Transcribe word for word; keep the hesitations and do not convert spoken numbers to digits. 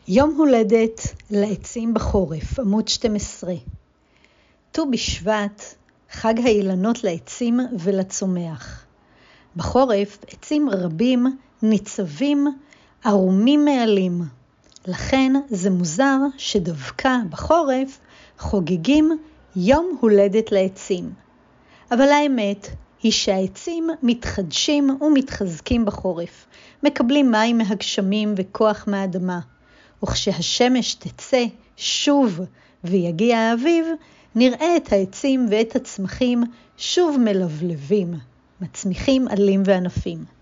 יום הולדת לעצים בחורף, עמוד שתים עשרה. ט"ו בשבט, חג האילנות לעצים ולצומח. בחורף עצים רבים ניצבים ערומים מעלים. לכן זה מוזר שדווקא בחורף חוגגים יום הולדת לעצים. אבל האמת היא שהעצים מתחדשים ומתחזקים בחורף, מקבלים מים מהגשמים וכוח מהאדמה. וכשהשמש תצא שוב ויגיע האביב, נראה את העצים ואת הצמחים שוב מלבלבים, מצמיחים עלים וענפים.